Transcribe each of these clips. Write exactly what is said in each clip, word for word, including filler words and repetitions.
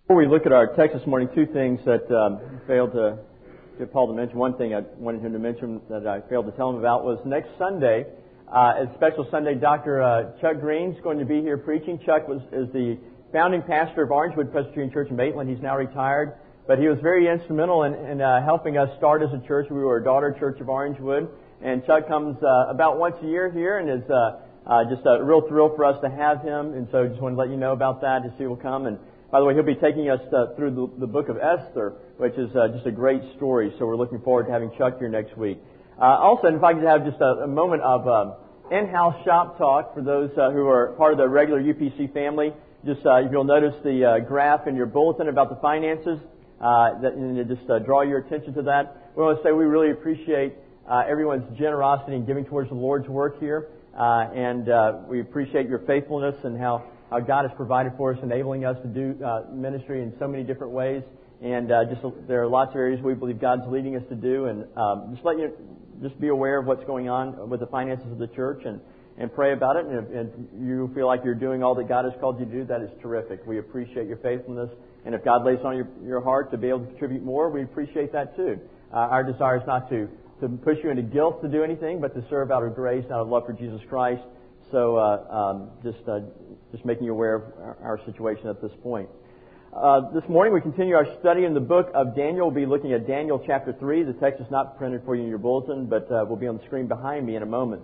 Before we look at our text this morning, two things that um, failed to get Paul to mention. One thing I wanted him to mention that I failed to tell him about was next Sunday, uh, a special Sunday, Doctor Uh, Chuck Green's going to be here preaching. Chuck was is the founding pastor of Orangewood Presbyterian Church in Maitland. He's now retired, but he was very instrumental in, in uh, helping us start as a church. We were a daughter church of Orangewood, and Chuck comes uh, about once a year here, and is uh, uh, just a real thrill for us to have him. And so, just wanted to let you know about that. Just he will come. And by the way, he'll be taking us uh, through the, the book of Esther, which is uh, just a great story. So we're looking forward to having Chuck here next week. Uh, also, if I could have just a, a moment of um, in-house shop talk for those uh, who are part of the regular U P C family. Just uh, if you'll notice the uh, graph in your bulletin about the finances, uh, that, and just uh, draw your attention to that. We want to say we really appreciate uh, everyone's generosity in giving towards the Lord's work here, uh, and uh, we appreciate your faithfulness and how. How God has provided for us, enabling us to do uh, ministry in so many different ways, and uh, just there are lots of areas we believe God's leading us to do, and um, just let you just be aware of what's going on with the finances of the church, and, and pray about it. And if, and you feel like you're doing all that God has called you to do, that is terrific. We appreciate your faithfulness, and if God lays on your, your heart to be able to contribute more, we appreciate that too. Uh, our desire is not to to push you into guilt to do anything, but to serve out of grace, out of love for Jesus Christ. So uh, um, just uh, just making you aware of our, our situation at this point. Uh, this morning we continue our study in the book of Daniel. We'll be looking at Daniel chapter three. The text is not printed for you in your bulletin, but uh, will be on the screen behind me in a moment.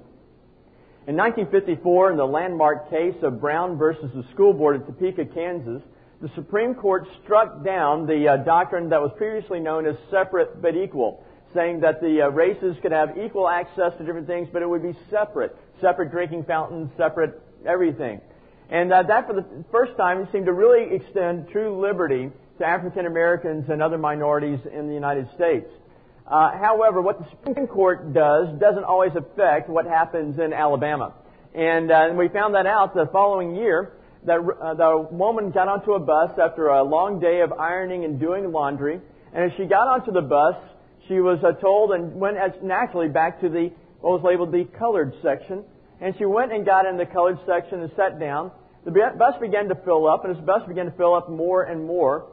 In nineteen fifty-four, in the landmark case of Brown versus the school board at Topeka, Kansas, the Supreme Court struck down the uh, doctrine that was previously known as separate but equal, saying that the uh, races could have equal access to different things, but it would be separate. Separate drinking fountains, separate everything. And uh, that, for the first time, seemed to really extend true liberty to African Americans and other minorities in the United States. Uh, however, what the Supreme Court does doesn't always affect what happens in Alabama. And, uh, and we found that out the following year, that uh, the woman got onto a bus after a long day of ironing and doing laundry. And as she got onto the bus, she was uh, told and went as naturally back to the what was labeled the colored section. And she went and got in the colored section and sat down. The bus began to fill up, and as the bus began to fill up more and more,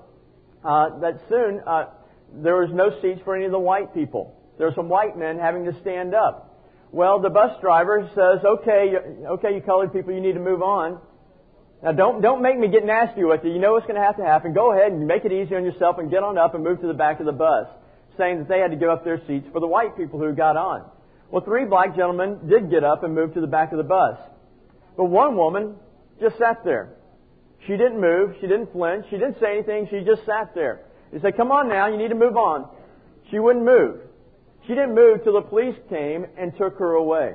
uh, that soon uh, there was no seats for any of the white people. There were some white men having to stand up. Well, the bus driver says, "Okay, okay, you colored people, you need to move on. Now, don't don't make me get nasty with you. You know what's going to have to happen. Go ahead and make it easy on yourself and get on up and move to the back of the bus," saying that they had to give up their seats for the white people who got on. Well, three black gentlemen did get up and move to the back of the bus. But one woman just sat there. She didn't move. She didn't flinch. She didn't say anything. She just sat there. They said, "Come on now, you need to move on." She wouldn't move. She didn't move till the police came and took her away.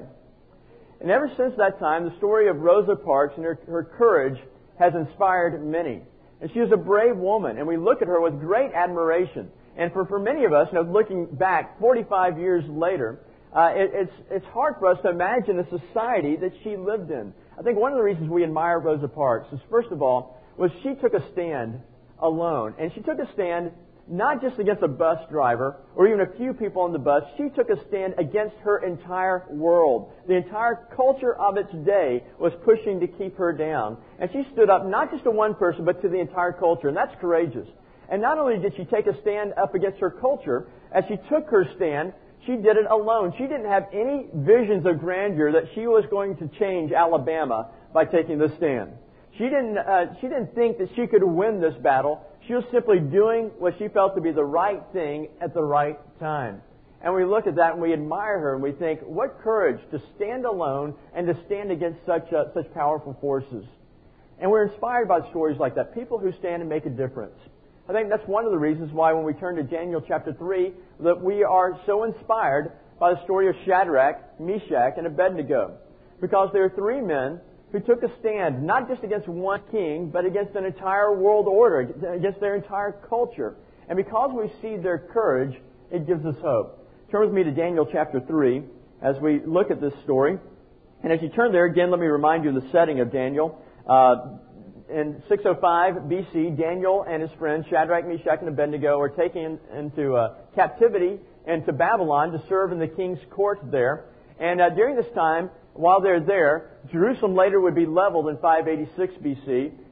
And ever since that time, the story of Rosa Parks and her, her courage has inspired many. And she was a brave woman, and we look at her with great admiration. And for, for many of us, you know, looking back forty-five years later, Uh, it, it's it's hard for us to imagine the society that she lived in. I think one of the reasons we admire Rosa Parks is, first of all, was she took a stand alone. And she took a stand not just against a bus driver or even a few people on the bus. She took a stand against her entire world. The entire culture of its day was pushing to keep her down. And she stood up not just to one person, but to the entire culture. And that's courageous. And not only did she take a stand up against her culture, as she took her stand, she did it alone. She didn't have any visions of grandeur that she was going to change Alabama by taking this stand. She didn't, uh, she didn't think that she could win this battle. She was simply doing what she felt to be the right thing at the right time. And we look at that and we admire her and we think, what courage to stand alone and to stand against such uh, such powerful forces. And we're inspired by stories like that, people who stand and make a difference. I think that's one of the reasons why when we turn to Daniel chapter three, that we are so inspired by the story of Shadrach, Meshach, and Abednego. Because there are three men who took a stand, not just against one king, but against an entire world order, against their entire culture. And because we see their courage, it gives us hope. Turn with me to Daniel chapter three as we look at this story. And as you turn there, again, let me remind you of the setting of Daniel. Uh, In six oh five B C, Daniel and his friends, Shadrach, Meshach, and Abednego, are taken into uh, captivity and to Babylon to serve in the king's court there. And uh, during this time, while they're there, Jerusalem later would be leveled in five eighty-six B C,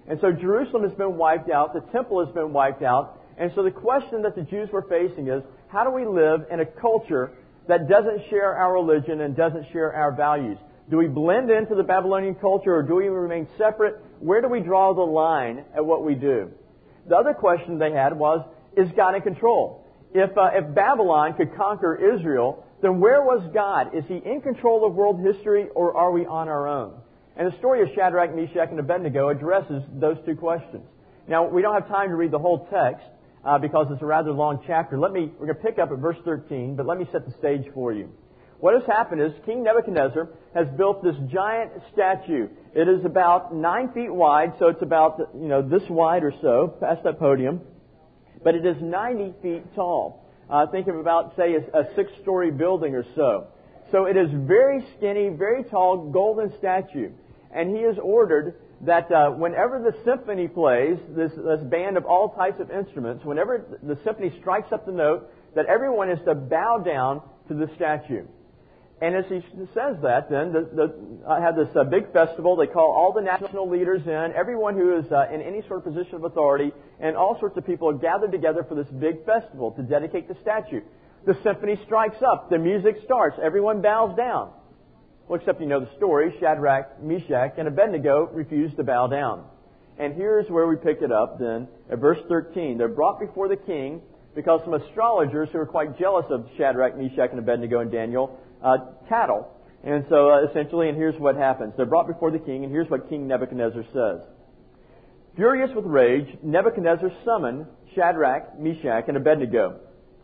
And so Jerusalem has been wiped out. The temple has been wiped out. And so the question that the Jews were facing is, how do we live in a culture that doesn't share our religion and doesn't share our values? Do we blend into the Babylonian culture, or do we remain separate? Where do we draw the line at what we do? The other question they had was, is God in control? If, uh, if Babylon could conquer Israel, then where was God? Is He in control of world history, or are we on our own? And the story of Shadrach, Meshach, and Abednego addresses those two questions. Now, we don't have time to read the whole text uh, because it's a rather long chapter. Let me, we're going to pick up at verse thirteen, but let me set the stage for you. What has happened is King Nebuchadnezzar has built this giant statue. It is about nine feet wide, so it's about, you know, this wide or so, past that podium. But it is ninety feet tall. Uh, think of about, say, a, a six-story building or so. So it is very skinny, very tall, golden statue. And he has ordered that uh, whenever the symphony plays, this, this band of all types of instruments, whenever the symphony strikes up the note, that everyone is to bow down to the statue. And as he says that, then, the, the, I have this uh, big festival. They call all the national leaders in, everyone who is uh, in any sort of position of authority, and all sorts of people are gathered together for this big festival to dedicate the statue. The symphony strikes up. The music starts. Everyone bows down. Well, except you know the story. Shadrach, Meshach, and Abednego refused to bow down. And here's where we pick it up then at verse thirteen. They're brought before the king because some astrologers who are quite jealous of Shadrach, Meshach, and Abednego and Daniel uh, tattle. And so uh, essentially, and here's what happens. They're brought before the king, and here's what King Nebuchadnezzar says. Furious with rage, Nebuchadnezzar summoned Shadrach, Meshach, and Abednego.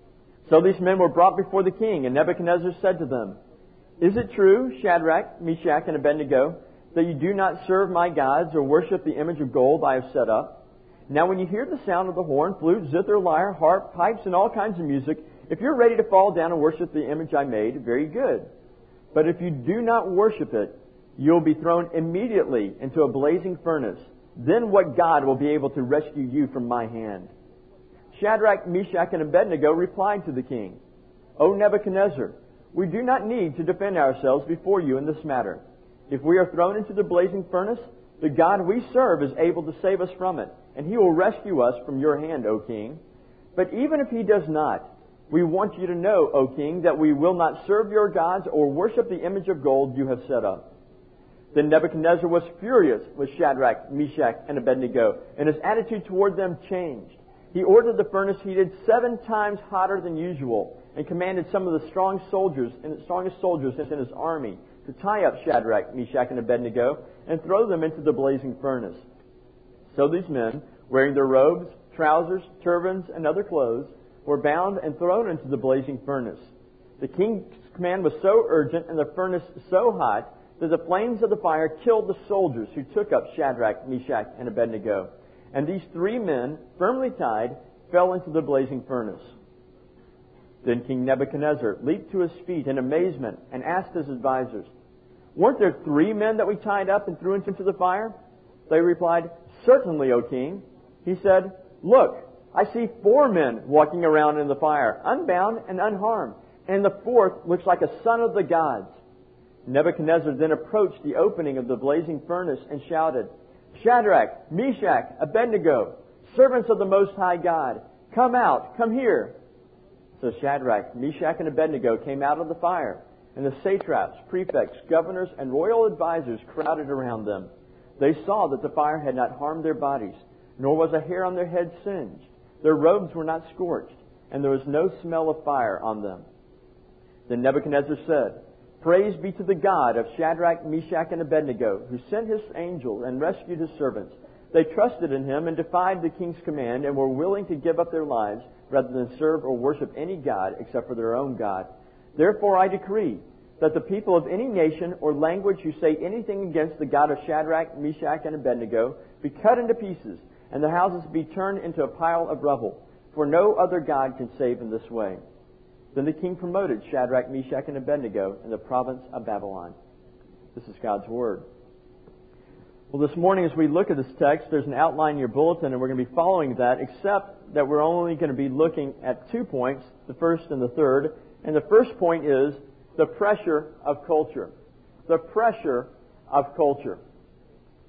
So these men were brought before the king, and Nebuchadnezzar said to them, "Is it true, Shadrach, Meshach, and Abednego, that you do not serve my gods or worship the image of gold I have set up? Now when you hear the sound of the horn, flute, zither, lyre, harp, pipes, and all kinds of music, if you're ready to fall down and worship the image I made, very good. But if you do not worship it, you'll be thrown immediately into a blazing furnace. Then what God will be able to rescue you from my hand?" Shadrach, Meshach, and Abednego replied to the king, "O Nebuchadnezzar, we do not need to defend ourselves before you in this matter. If we are thrown into the blazing furnace, the God we serve is able to save us from it, and He will rescue us from your hand, O king. But even if He does not, we want you to know, O king, that we will not serve your gods or worship the image of gold you have set up." Then Nebuchadnezzar was furious with Shadrach, Meshach, and Abednego, and his attitude toward them changed. He ordered the furnace heated seven times hotter than usual, and commanded some of the strong soldiers and the strongest soldiers in his army to tie up Shadrach, Meshach, and Abednego and throw them into the blazing furnace. So these men, wearing their robes, trousers, turbans, and other clothes, were bound and thrown into the blazing furnace. The king's command was so urgent and the furnace so hot that the flames of the fire killed the soldiers who took up Shadrach, Meshach, and Abednego. And these three men, firmly tied, fell into the blazing furnace. Then King Nebuchadnezzar leaped to his feet in amazement and asked his advisors, "Weren't there three men that we tied up and threw into the fire?" They replied, "Certainly, O king." He said, "Look, I see four men walking around in the fire, unbound and unharmed, and the fourth looks like a son of the gods." Nebuchadnezzar then approached the opening of the blazing furnace and shouted, "Shadrach, Meshach, Abednego, servants of the Most High God, come out, come here." So Shadrach, Meshach, and Abednego came out of the fire, and the satraps, prefects, governors, and royal advisors crowded around them. They saw that the fire had not harmed their bodies, nor was a hair on their heads singed. Their robes were not scorched, and there was no smell of fire on them. Then Nebuchadnezzar said, "Praise be to the God of Shadrach, Meshach, and Abednego, who sent His angel and rescued His servants. They trusted in Him and defied the king's command and were willing to give up their lives rather than serve or worship any god except for their own God. Therefore I decree that the people of any nation or language who say anything against the God of Shadrach, Meshach, and Abednego be cut into pieces, and their houses be turned into a pile of rubble, for no other God can save in this way." Then the king promoted Shadrach, Meshach, and Abednego in the province of Babylon. This is God's Word. Well, this morning as we look at this text, there's an outline in your bulletin, and we're going to be following that, except that we're only going to be looking at two points, the first and the third. And the first point is the pressure of culture. The pressure of culture.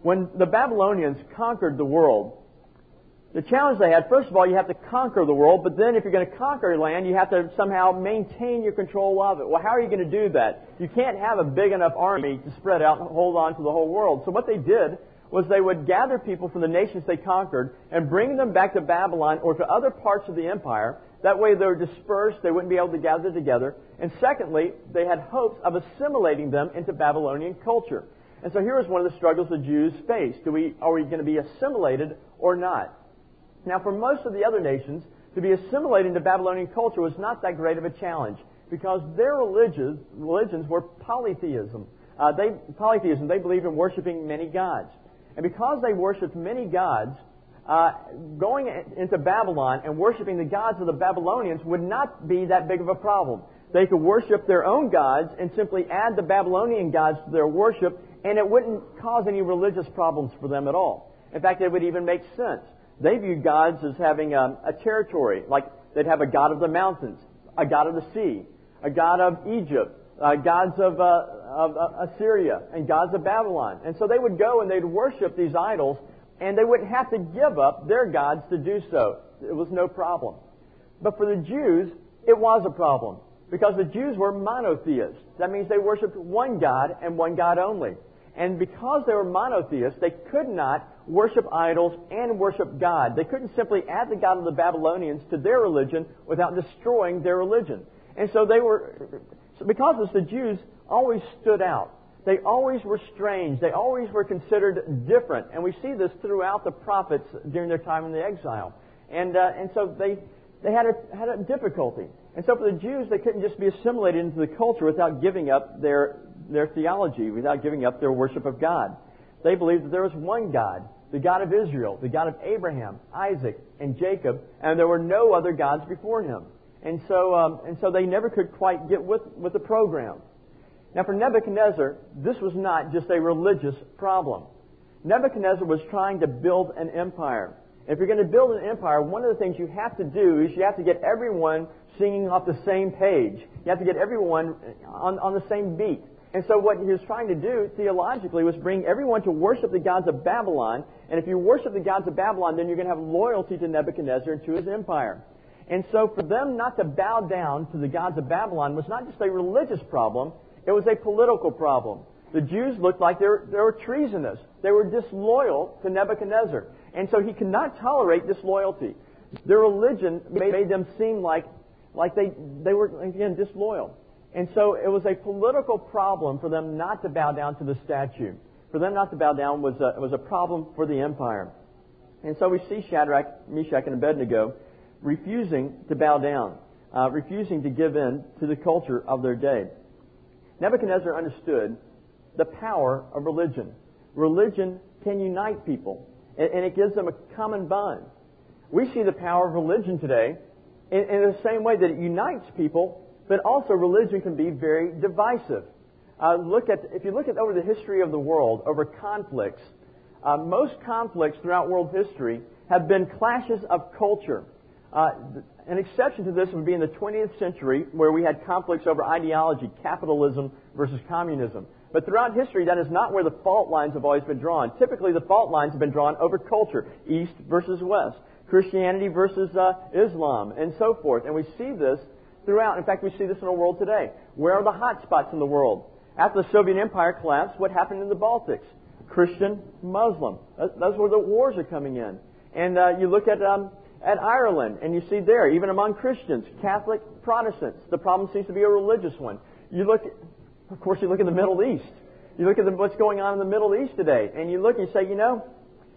When the Babylonians conquered the world, the challenge they had, first of all, you have to conquer the world, but then if you're going to conquer land, you have to somehow maintain your control of it. Well, how are you going to do that? You can't have a big enough army to spread out and hold on to the whole world. So what they did was they would gather people from the nations they conquered and bring them back to Babylon or to other parts of the empire. That way they were dispersed, they wouldn't be able to gather together. And secondly, they had hopes of assimilating them into Babylonian culture. And so here is one of the struggles the Jews faced. Do we, are we going to be assimilated or not? Now, for most of the other nations, to be assimilated into Babylonian culture was not that great of a challenge because their religions, religions were polytheism. Uh, they, polytheism, they believed in worshiping many gods. And because they worshipped many gods, uh, going into Babylon and worshiping the gods of the Babylonians would not be that big of a problem. They could worship their own gods and simply add the Babylonian gods to their worship, and it wouldn't cause any religious problems for them at all. In fact, it would even make sense. They viewed gods as having a, a territory, like they'd have a god of the mountains, a god of the sea, a god of Egypt, uh, gods of, uh, of uh, Assyria, and gods of Babylon. And so they would go and they'd worship these idols, and they wouldn't have to give up their gods to do so. It was no problem. But for the Jews, it was a problem, because the Jews were monotheists. That means they worshipped one God and one God only. And because they were monotheists, they could not worship idols and worship God. They couldn't simply add the God of the Babylonians to their religion without destroying their religion. And so they were, so because of this, the Jews always stood out. They always were strange. They always were considered different. And we see this throughout the prophets during their time in the exile. And uh, and so they they had a, had a difficulty. And so for the Jews, they couldn't just be assimilated into the culture without giving up their their theology, without giving up their worship of God. They believed that there was one God, the God of Israel, the God of Abraham, Isaac, and Jacob, and there were no other gods before him. And so um, and so they never could quite get with, with the program. Now for Nebuchadnezzar, this was not just a religious problem. Nebuchadnezzar was trying to build an empire. If you're going to build an empire, one of the things you have to do is you have to get everyone singing off the same page. You have to get everyone on, on the same beat. And so what he was trying to do theologically was bring everyone to worship the gods of Babylon. And if you worship the gods of Babylon, then you're going to have loyalty to Nebuchadnezzar and to his empire. And so for them not to bow down to the gods of Babylon was not just a religious problem, it was a political problem. The Jews looked like they were, they were treasonous. They were disloyal to Nebuchadnezzar. And so he could not tolerate disloyalty. Their religion made, made them seem like, like they, they were, again, disloyal. And so it was a political problem for them not to bow down to the statue. For them not to bow down was a, was a problem for the empire. And so we see Shadrach, Meshach, and Abednego refusing to bow down, uh, refusing to give in to the culture of their day. Nebuchadnezzar understood the power of religion. Religion can unite people, and, and it gives them a common bond. We see the power of religion today in, in the same way that it unites people, but also religion can be very divisive. Uh, look at if you look at over the history of the world, over conflicts, uh, most conflicts throughout world history have been clashes of culture. Uh, an exception to this would be in the twentieth century, where we had conflicts over ideology, capitalism versus communism. But throughout history, that is not where the fault lines have always been drawn. Typically, the fault lines have been drawn over culture, East versus West, Christianity versus uh, Islam, and so forth. And we see this throughout. In fact, we see this in our world today. Where are the hot spots in the world? After the Soviet Empire collapsed, what happened in the Baltics? Christian, Muslim. That's where the wars are coming in. And uh, you look at um, at Ireland, and you see there, even among Christians, Catholic, Protestants, the problem seems to be a religious one. You look, of course, you look at the Middle East. You look at the, what's going on in the Middle East today, and you look and you say, you know,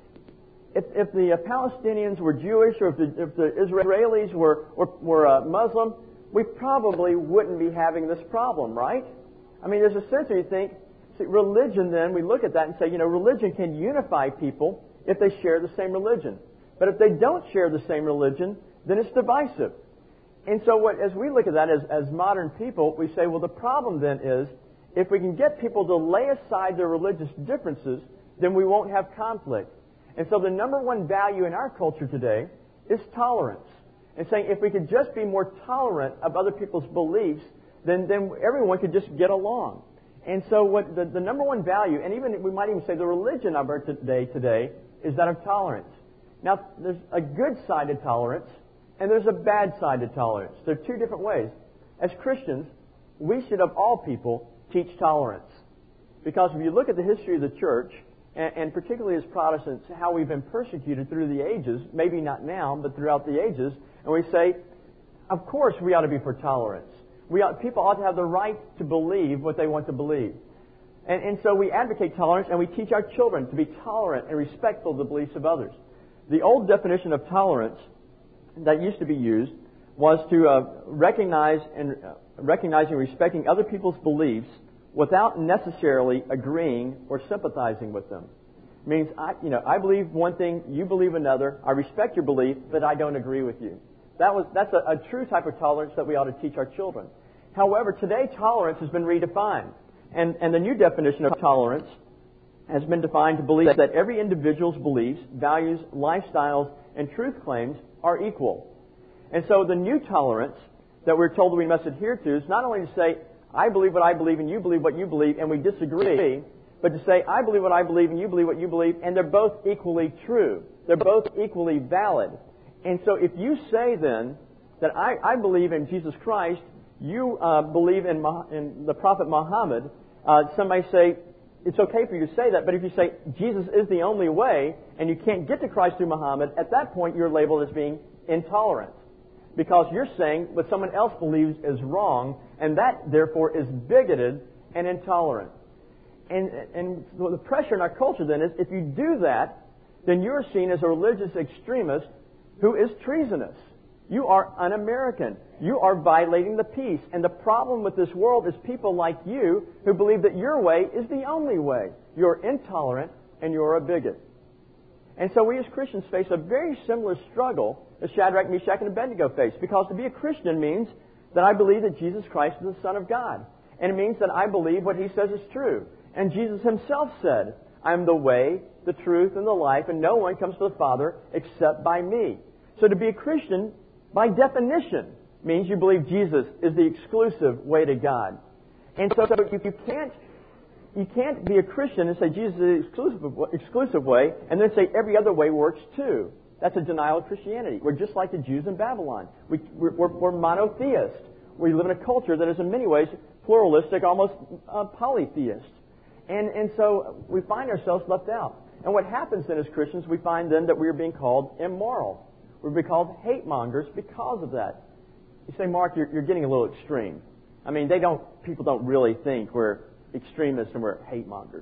if, if the uh, Palestinians were Jewish, or if the, if the Israelis were were, were uh, Muslim, we probably wouldn't be having this problem, right? I mean, there's a sense where you think, see, religion then, we look at that and say, you know, religion can unify people if they share the same religion. But if they don't share the same religion, then it's divisive. And so what, as we look at that as, as modern people, we say, well, the problem then is, if we can get people to lay aside their religious differences, then we won't have conflict. And so the number one value in our culture today is tolerance. And saying if we could just be more tolerant of other people's beliefs, then, then everyone could just get along. And so what the, the number one value, and even we might even say the religion of our today, today, is that of tolerance. Now, there's a good side to tolerance, and there's a bad side to tolerance. There are two different ways. As Christians, we should, of all people, teach tolerance. Because if you look at the history of the church, and, and particularly as Protestants, how we've been persecuted through the ages, maybe not now, but throughout the ages, and we say, of course we ought to be for tolerance. We ought, people ought to have the right to believe what they want to believe. And, and so we advocate tolerance, and we teach our children to be tolerant and respectful of the beliefs of others. The old definition of tolerance that used to be used was to uh, recognize and uh, recognizing and respecting other people's beliefs without necessarily agreeing or sympathizing with them. It means I, you know, I believe one thing, you believe another. I respect your belief, but I don't agree with you. That was that's a, a true type of tolerance that we ought to teach our children. However, today tolerance has been redefined, and and the new definition of tolerance has been defined to believe that every individual's beliefs, values, lifestyles, and truth claims are equal. And so the new tolerance that we're told that we must adhere to is not only to say, I believe what I believe and you believe what you believe and we disagree, but to say, I believe what I believe and you believe what you believe and they're both equally true. They're both equally valid. And so if you say then that I, I believe in Jesus Christ, you uh, believe in, in the Prophet Muhammad, uh, some may say, it's okay for you to say that, but if you say Jesus is the only way and you can't get to Christ through Muhammad, at that point you're labeled as being intolerant. Because you're saying what someone else believes is wrong, and that, therefore, is bigoted and intolerant. And, and the pressure in our culture, then, is if you do that, then you're seen as a religious extremist who is treasonous. You are un-American. You are violating the peace. And the problem with this world is people like you who believe that your way is the only way. You're intolerant, and you're a bigot. And so we as Christians face a very similar struggle as Shadrach, Meshach, and Abednego faced. Because to be a Christian means that I believe that Jesus Christ is the Son of God. And it means that I believe what He says is true. And Jesus Himself said, I am the way, the truth, and the life, and no one comes to the Father except by me. So to be a Christian, by definition, means you believe Jesus is the exclusive way to God. And so if you can't You can't be a Christian and say Jesus is the exclusive, exclusive way and then say every other way works too. That's a denial of Christianity. We're just like the Jews in Babylon. We, we're, we're, we're monotheist. We live in a culture that is in many ways pluralistic, almost uh, polytheist. And, and so we find ourselves left out. And what happens then as Christians, we find then that we are being called immoral. We're being called hate mongers because of that. You say, Mark, you're, you're getting a little extreme. I mean, they don't. People don't really think we're extremists and we're hate mongers.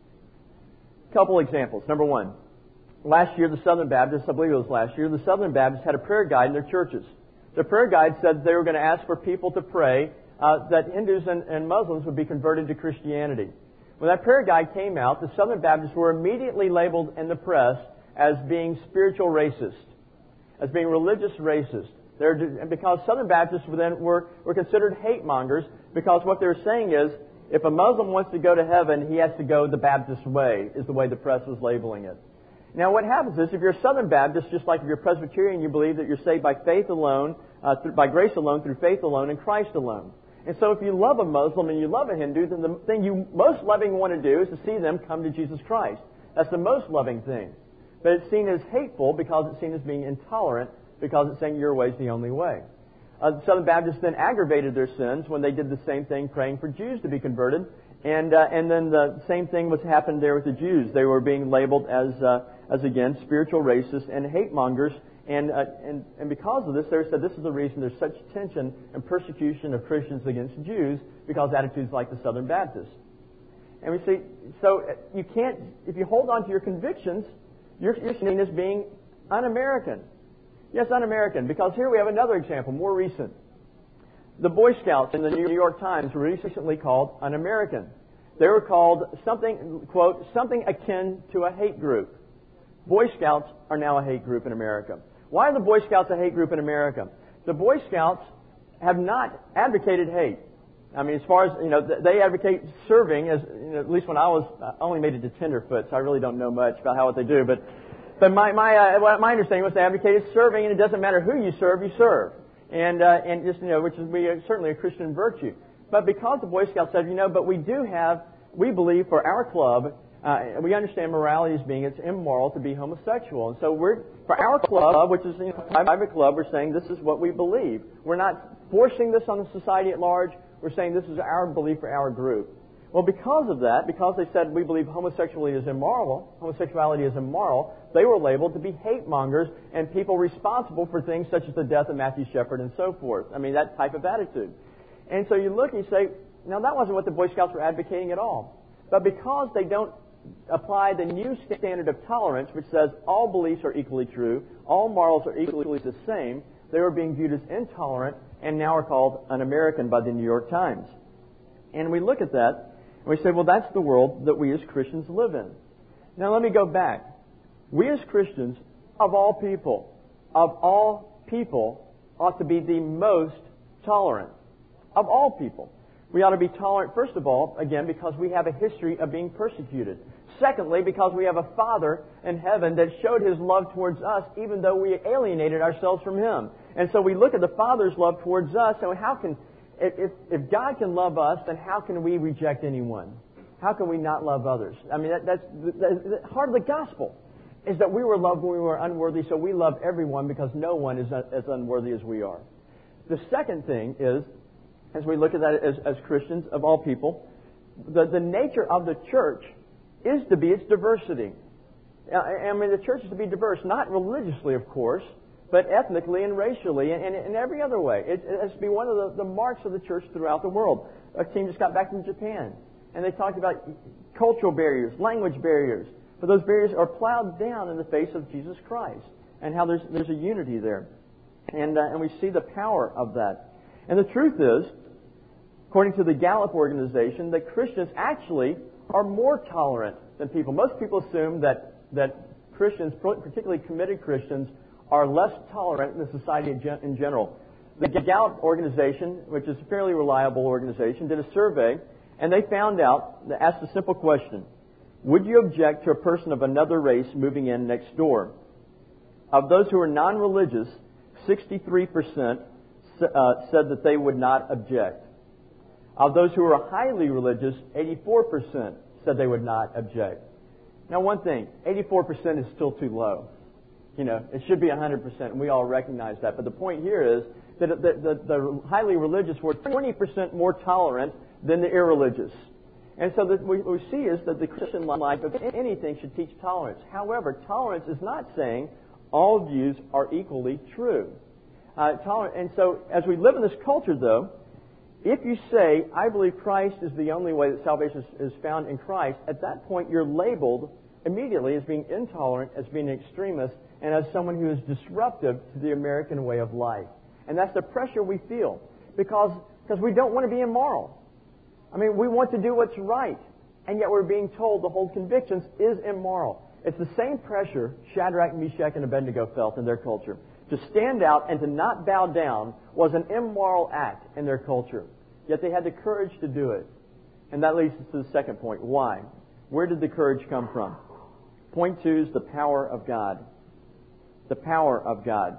Couple examples. Number one, last year the Southern Baptists, I believe it was last year, the Southern Baptists had a prayer guide in their churches. The prayer guide said they were going to ask for people to pray uh, that Hindus and, and Muslims would be converted to Christianity. When that prayer guide came out, the Southern Baptists were immediately labeled in the press as being spiritual racist, as being religious racist. They're, because Southern Baptists then were, were considered hate mongers because what they were saying is, if a Muslim wants to go to heaven, he has to go the Baptist way, is the way the press was labeling it. Now, what happens is, if you're a Southern Baptist, just like if you're Presbyterian, you believe that you're saved by faith alone, uh, through, by grace alone, through faith alone, in Christ alone. And so if you love a Muslim and you love a Hindu, then the thing you most loving want to do is to see them come to Jesus Christ. That's the most loving thing. But it's seen as hateful because it's seen as being intolerant because it's saying your way is the only way. Uh, the Southern Baptists then aggravated their sins when they did the same thing, praying for Jews to be converted. And uh, and then the same thing was happened there with the Jews. They were being labeled as, uh, as again, spiritual racists and hate mongers. And, uh, and, and because of this, they said this is the reason there's such tension and persecution of Christians against Jews, because attitudes like the Southern Baptists. And we see, so you can't, if you hold on to your convictions, you're, you're seen as being un-American. Yes, un-American, because here we have another example, more recent. The Boy Scouts in the New York Times were recently called un-American. They were called something, quote, something akin to a hate group. Boy Scouts are now a hate group in America. Why are the Boy Scouts a hate group in America? The Boy Scouts have not advocated hate. I mean, as far as, you know, they advocate serving, as you know, at least when I was, I only made it to tenderfoot, so I really don't know much about how what they do, but But my my uh, my understanding was they advocated serving, and it doesn't matter who you serve, you serve, and uh, and just you know, which is we, uh, certainly a Christian virtue. But because the Boy Scouts said, you know, but we do have, we believe for our club, uh, we understand morality as being it's immoral to be homosexual. And so we're, for our club, which is you know, a private club, we're saying this is what we believe. We're not forcing this on the society at large. We're saying this is our belief for our group. Well, because of that, because they said we believe homosexuality is immoral, homosexuality is immoral, they were labeled to be hate mongers and people responsible for things such as the death of Matthew Shepard and so forth. I mean, that type of attitude. And so you look and you say, now that wasn't what the Boy Scouts were advocating at all. But because they don't apply the new standard of tolerance, which says all beliefs are equally true, all morals are equally the same, they were being viewed as intolerant and now are called un-American by the New York Times. And we look at that and we say, well, that's the world that we as Christians live in. Now let me go back. We as Christians, of all people, of all people, ought to be the most tolerant. Of all people. We ought to be tolerant, first of all, again, because we have a history of being persecuted. Secondly, because we have a Father in heaven that showed His love towards us even though we alienated ourselves from Him. And so we look at the Father's love towards us, and how can, if, if God can love us, then how can we reject anyone? How can we not love others? I mean, that, that's the, the heart of the gospel, is that we were loved when we were unworthy, so we love everyone because no one is as unworthy as we are. The second thing is, as we look at that as, as Christians, of all people, the, the nature of the church is to be its diversity. I mean, the church is to be diverse, not religiously, of course, but ethnically and racially and in every other way. It, it has to be one of the, the marks of the church throughout the world. Our team just got back from Japan, and they talked about cultural barriers, language barriers. But those barriers are plowed down in the face of Jesus Christ, and how there's, there's a unity there. And, uh, and we see the power of that. And the truth is, according to the Gallup organization, that Christians actually are more tolerant than people. Most people assume that, that Christians, particularly committed Christians, are less tolerant in the society in, gen- in general. The Gallup organization, which is a fairly reliable organization, did a survey, and they found out, they asked a simple question: would you object to a person of another race moving in next door? Of those who are non-religious, sixty-three percent uh, said that they would not object. Of those who are highly religious, eighty-four percent said they would not object. Now, one thing, eighty-four percent is still too low. You know, it should be one hundred percent, and we all recognize that. But the point here is that the, the, the highly religious were twenty percent more tolerant than the irreligious. And so that what we see is that the Christian life, if anything, should teach tolerance. However, tolerance is not saying all views are equally true. Uh, tolerant, and so as we live in this culture, though, if you say, I believe Christ is the only way that salvation is found in Christ, at that point you're labeled immediately as being intolerant, as being an extremist, and as someone who is disruptive to the American way of life. And that's the pressure we feel, because, because we don't want to be immoral. I mean, we want to do what's right, and yet we're being told to hold convictions is immoral. It's the same pressure Shadrach, Meshach, and Abednego felt in their culture. To stand out and to not bow down was an immoral act in their culture. Yet they had the courage to do it. And that leads us to the second point. Why? Where did the courage come from? Point two is the power of God. The power of God.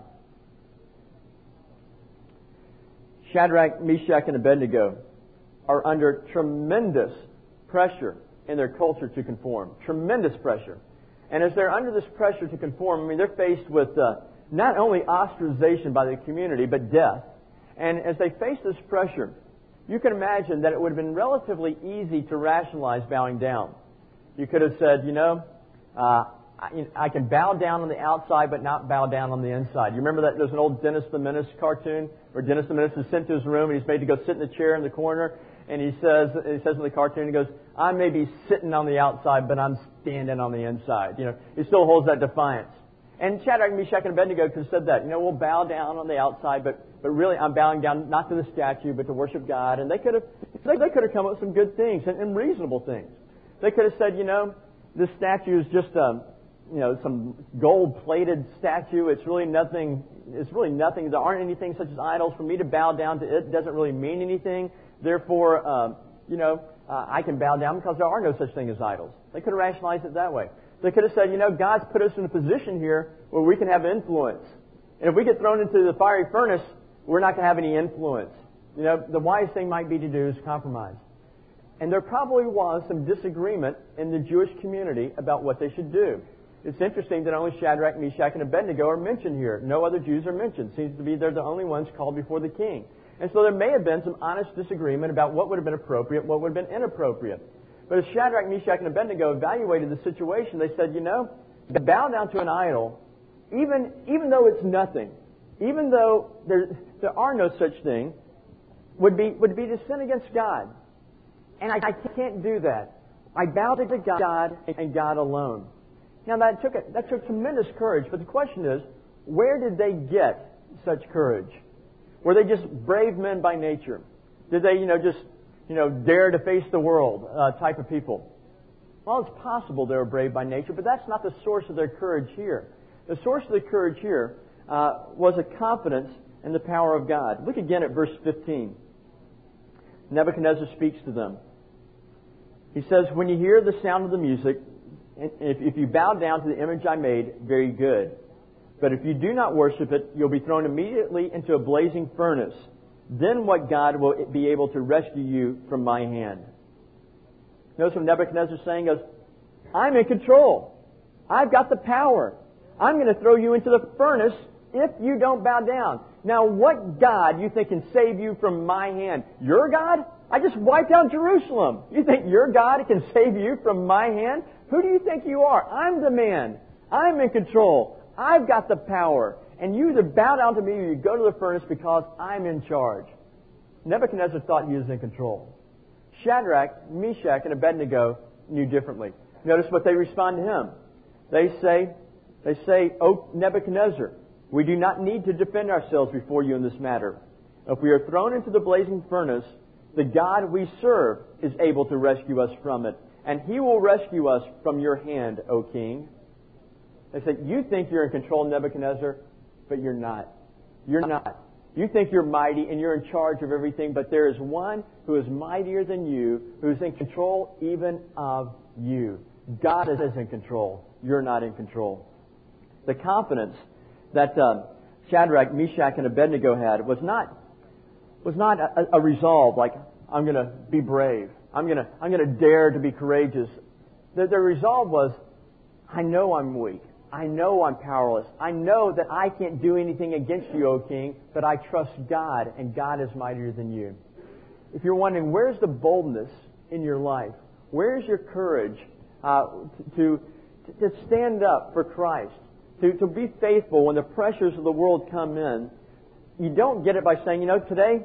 Shadrach, Meshach, and Abednego are under tremendous pressure in their culture to conform. Tremendous pressure. And as they're under this pressure to conform, I mean, they're faced with uh, not only ostracization by the community, but death. And as they face this pressure, you can imagine that it would have been relatively easy to rationalize bowing down. You could have said, you know, uh, I, I can bow down on the outside, but not bow down on the inside. You remember that there's an old Dennis the Menace cartoon where Dennis the Menace is sent to his room and he's made to go sit in the chair in the corner, and he says, he says in the cartoon, he goes, I may be sitting on the outside, but I'm standing on the inside. You know, he still holds that defiance. And Shadrach, Meshach, and Abednego could have said that. You know, we'll bow down on the outside, but, but really I'm bowing down not to the statue, but to worship God. And they could have they, they could have come up with some good things and, and reasonable things. They could have said, you know, this statue is just um, you know, some gold-plated statue. It's really nothing. It's really nothing. There aren't anything such as idols. For me to bow down to it doesn't really mean anything. Therefore, um, you know, uh, I can bow down because there are no such thing as idols. They could have rationalized it that way. They could have said, you know, God's put us in a position here where we can have influence. And if we get thrown into the fiery furnace, we're not going to have any influence. You know, the wise thing might be to do is compromise. And there probably was some disagreement in the Jewish community about what they should do. It's interesting that only Shadrach, Meshach, and Abednego are mentioned here. No other Jews are mentioned. Seems to be they're the only ones called before the king. And so there may have been some honest disagreement about what would have been appropriate, what would have been inappropriate. But as Shadrach, Meshach, and Abednego evaluated the situation, they said, you know, to bow down to an idol, even, even though it's nothing, even though there, there are no such thing, would be, would be to sin against God. And I, I can't do that. I bow to God and God alone. Now that took, a, that took tremendous courage, but the question is, where did they get such courage? Were they just brave men by nature? Did they, you know, just, you know, dare to face the world uh, type of people? Well, it's possible they were brave by nature, but that's not the source of their courage here. The source of the courage here uh, was a confidence in the power of God. Look again at verse fifteen. Nebuchadnezzar speaks to them. He says, when you hear the sound of the music, if, if you bow down to the image I made, very good. But if you do not worship it, you'll be thrown immediately into a blazing furnace. Then what God will be able to rescue you from my hand? Notice what Nebuchadnezzar is saying is, I'm in control. I've got the power. I'm going to throw you into the furnace if you don't bow down. Now, what God you think can save you from my hand? Your God? I just wiped out Jerusalem. You think your God can save you from my hand? Who do you think you are? I'm the man. I'm in control. I've got the power. And you either bow down to me or you go to the furnace because I'm in charge. Nebuchadnezzar thought he was in control. Shadrach, Meshach, and Abednego knew differently. Notice what they respond to him. They say, they say, O Nebuchadnezzar, we do not need to defend ourselves before you in this matter. If we are thrown into the blazing furnace, the God we serve is able to rescue us from it. And He will rescue us from your hand, O king. They said, you think you're in control, Nebuchadnezzar, but you're not. You're not. You think you're mighty and you're in charge of everything, but there is one who is mightier than you, who is in control even of you. God is in control. You're not in control. The confidence that uh, Shadrach, Meshach, and Abednego had was not was not a, a resolve like, I'm going to be brave. I'm going to I'm going to dare to be courageous. The, their resolve was, I know I'm weak. I know I'm powerless. I know that I can't do anything against you, O king, but I trust God, and God is mightier than you. If you're wondering, where's the boldness in your life? Where's your courage uh, to, to stand up for Christ? To, to be faithful when the pressures of the world come in? You don't get it by saying, you know, today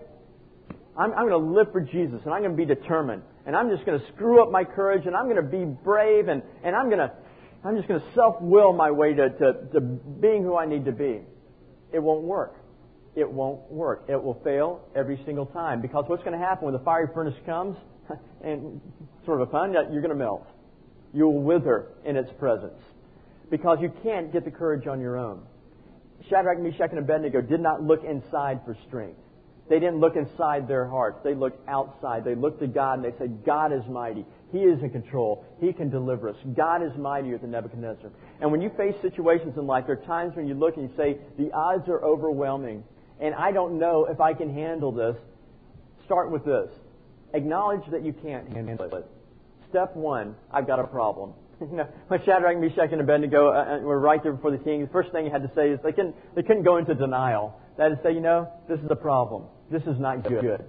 I'm, I'm going to live for Jesus, and I'm going to be determined, and I'm just going to screw up my courage, and I'm going to be brave, and, and I'm going to I'm just going to self-will my way to, to, to being who I need to be. It won't work. It won't work. It will fail every single time. Because what's going to happen when the fiery furnace comes, and sort of a pun, you're going to melt. You will wither in its presence. Because you can't get the courage on your own. Shadrach, Meshach, and Abednego did not look inside for strength. They didn't look inside their hearts. They looked outside. They looked to God and they said, God is mighty. He is in control. He can deliver us. God is mightier than Nebuchadnezzar. And when you face situations in life, there are times when you look and you say, the odds are overwhelming, and I don't know if I can handle this. Start with this. Acknowledge that you can't handle it. Step one, I've got a problem. When Shadrach, Meshach, and Abednego uh, were right there before the king, the first thing he had to say is they couldn't, they couldn't go into denial. That is, say, you know, this is a problem. This is not good.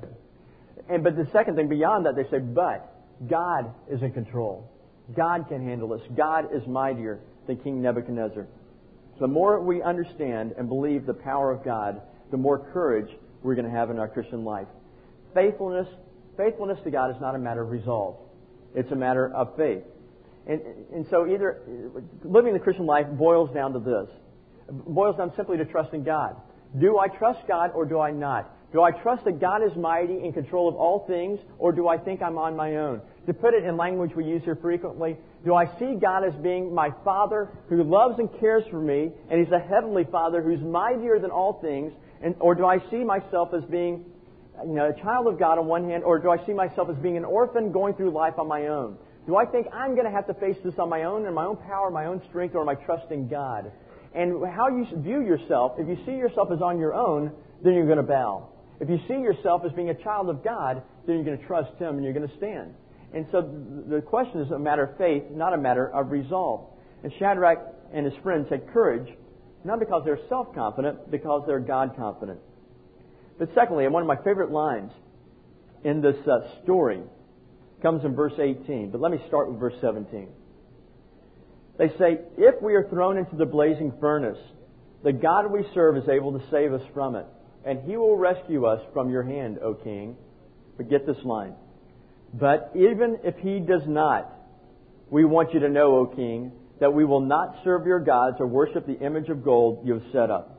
And but the second thing beyond that, they say, but God is in control. God can handle this. God is mightier than King Nebuchadnezzar. So the more we understand and believe the power of God, the more courage we're going to have in our Christian life. Faithfulness, faithfulness to God is not a matter of resolve. It's a matter of faith. And, and so either living the Christian life boils down to this. It boils down simply to trusting God. Do I trust God or do I not? Do I trust that God is mighty, in control of all things, or do I think I'm on my own? To put it in language we use here frequently, do I see God as being my Father who loves and cares for me, and He's a heavenly Father who's mightier than all things, and, or do I see myself as being, you know, a child of God on one hand, or do I see myself as being an orphan going through life on my own? Do I think I'm going to have to face this on my own, in my own power, my own strength, or am I trusting God? And how you view yourself, if you see yourself as on your own, then you're going to bow. If you see yourself as being a child of God, then you're going to trust Him and you're going to stand. And so the question is a matter of faith, not a matter of resolve. And Shadrach and his friends had courage, not because they're self-confident, because they're God-confident. But secondly, and one of my favorite lines in this uh, story comes in verse eighteen. But let me start with verse seventeen. They say, if we are thrown into the blazing furnace, the God we serve is able to save us from it, and He will rescue us from your hand, O King. But get this line. But even if He does not, we want you to know, O King, that we will not serve your gods or worship the image of gold you have set up.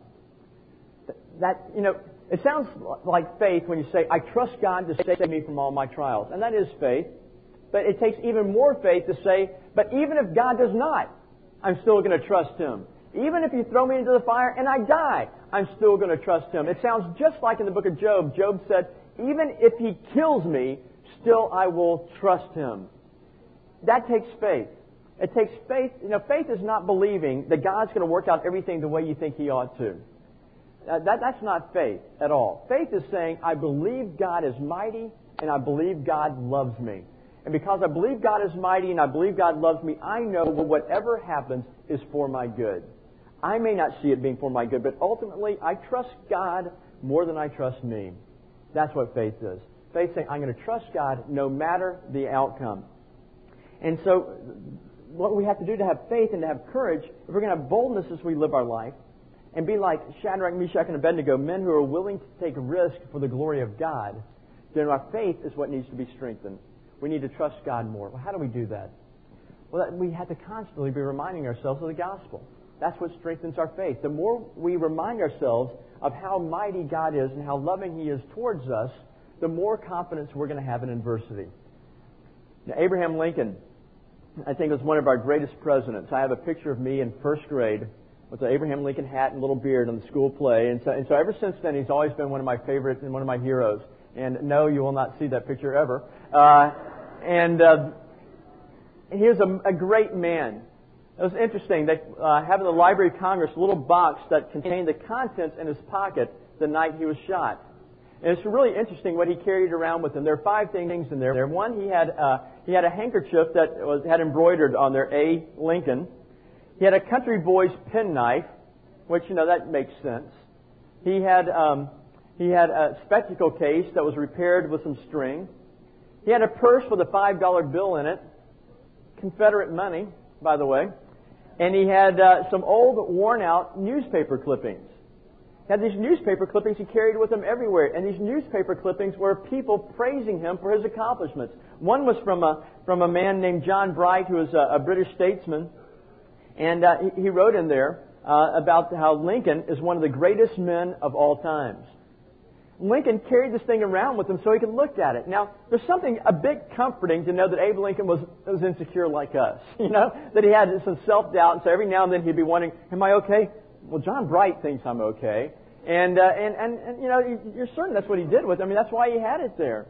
That, you know, it sounds like faith when you say, I trust God to save me from all my trials. And that is faith. But it takes even more faith to say, but even if God does not, I'm still going to trust Him. Even if you throw me into the fire and I die, I'm still going to trust Him. It sounds just like in the book of Job. Job said, even if He kills me, still I will trust Him. That takes faith. It takes faith. You know, faith is not believing that God's going to work out everything the way you think He ought to. Uh, that, that's not faith at all. Faith is saying, I believe God is mighty and I believe God loves me. And because I believe God is mighty and I believe God loves me, I know that whatever happens is for my good. I may not see it being for my good, but ultimately I trust God more than I trust me. That's what faith is. Faith saying, I'm going to trust God no matter the outcome. And so what we have to do to have faith and to have courage, if we're going to have boldness as we live our life, and be like Shadrach, Meshach, and Abednego, men who are willing to take risk for the glory of God, then our faith is what needs to be strengthened. We need to trust God more. Well, how do we do that? Well, we have to constantly be reminding ourselves of the gospel. That's what strengthens our faith. The more we remind ourselves of how mighty God is and how loving He is towards us, the more confidence we're going to have in adversity. Now, Abraham Lincoln, I think, was one of our greatest presidents. I have a picture of me in first grade with the Abraham Lincoln hat and little beard on the school play. And so, and so ever since then, he's always been one of my favorite and one of my heroes. And no, you will not see that picture ever. Uh, and uh, he was a, a great man. It was interesting. They uh, have in the Library of Congress a little box that contained the contents in his pocket the night he was shot. And it's really interesting what he carried around with him. There are five things in there. One, he had uh, he had a handkerchief that was had embroidered on there, A. Lincoln. He had a country boy's penknife, which, you know, that makes sense. He had um, he had a spectacle case that was repaired with some string. He had a purse with a five dollar bill in it, Confederate money, by the way. And he had uh, some old, worn-out newspaper clippings. He had these newspaper clippings he carried with him everywhere. And these newspaper clippings were people praising him for his accomplishments. One was from a from a man named John Bright, who was a, a British statesman. And uh, he, he wrote in there uh, about how Lincoln is one of the greatest men of all times. Lincoln carried this thing around with him so he could look at it. Now, there's something a bit comforting to know that Abe Lincoln was, was insecure like us. You know, that he had some self-doubt, and so every now and then he'd be wondering, am I okay? Well, John Bright thinks I'm okay. And, uh, and, and, and, you know, you're certain that's what he did with it. I mean, that's why he had it there.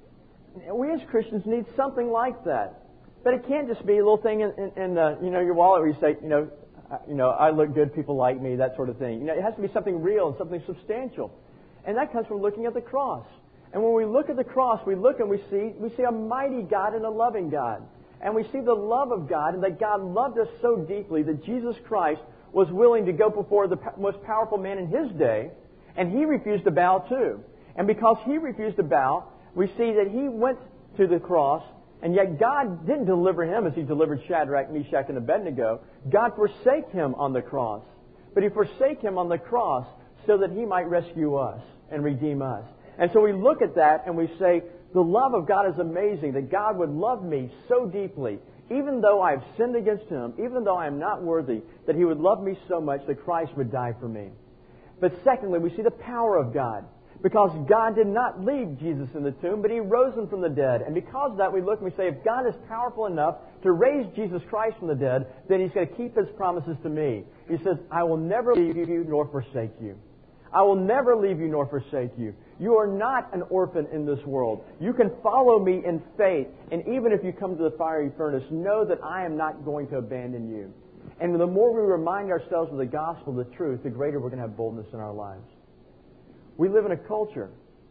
We as Christians need something like that. But it can't just be a little thing in, in, in uh, you know, your wallet where you say, you know, uh, you know, I look good, people like me, that sort of thing. You know, it has to be something real and something substantial. And that comes from looking at the cross. And when we look at the cross, we look and we see we see a mighty God and a loving God. And we see the love of God, and that God loved us so deeply that Jesus Christ was willing to go before the most powerful man in His day, and He refused to bow too. And because He refused to bow, we see that He went to the cross, and yet God didn't deliver Him as He delivered Shadrach, Meshach, and Abednego. God forsake Him on the cross. But He forsake Him on the cross so that He might rescue us and redeem us. And so we look at that and we say, the love of God is amazing, that God would love me so deeply, even though I have sinned against Him, even though I am not worthy, that He would love me so much that Christ would die for me. But secondly, we see the power of God, because God did not leave Jesus in the tomb, but He rose Him from the dead. And because of that, we look and we say, if God is powerful enough to raise Jesus Christ from the dead, then He's going to keep His promises to me. He says, I will never leave you nor forsake you. I will never leave you nor forsake you. You are not an orphan in this world. You can follow me in faith. And even if you come to the fiery furnace, know that I am not going to abandon you. And the more we remind ourselves of the gospel, the truth, the greater we're going to have boldness in our lives. We live in a culture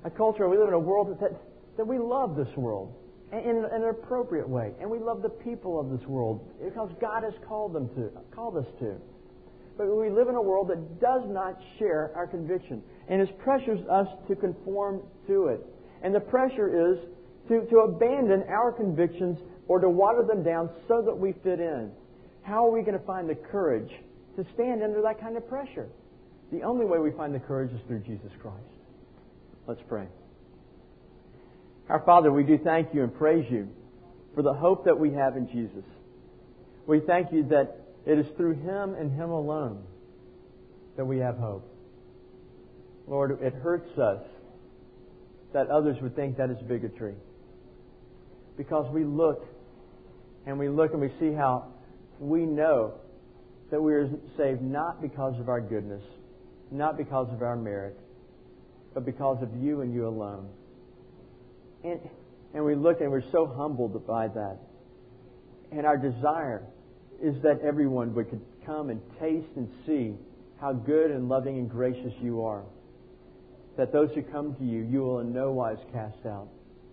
A culture, we live in a world that, that we love this world in, in an appropriate way. And we love the people of this world because God has called them to, called us to. But we live in a world that does not share our conviction and it pressures us to conform to it. And the pressure is to, to abandon our convictions or to water them down so that we fit in. How are we going to find the courage to stand under that kind of pressure? The only way we find the courage is through Jesus Christ. Let's pray. Our Father, we do thank you and praise you for the hope that we have in Jesus. We thank you that it is through Him and Him alone that we have hope. Lord, it hurts us that others would think that is bigotry. Because we look and we look and we see how we know that we are saved not because of our goodness, not because of our merit, but because of you and you alone. And, and we look and we're so humbled by that. And our desire is that everyone would could come and taste and see how good and loving and gracious you are. That those who come to you, you will in no wise cast out.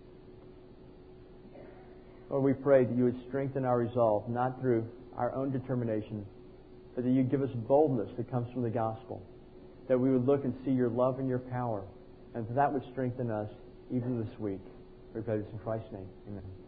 Lord, we pray that you would strengthen our resolve, not through our own determination, but that you give us boldness that comes from the gospel. That we would look and see your love and your power, and that would strengthen us even this week. We pray this in Christ's name. Amen.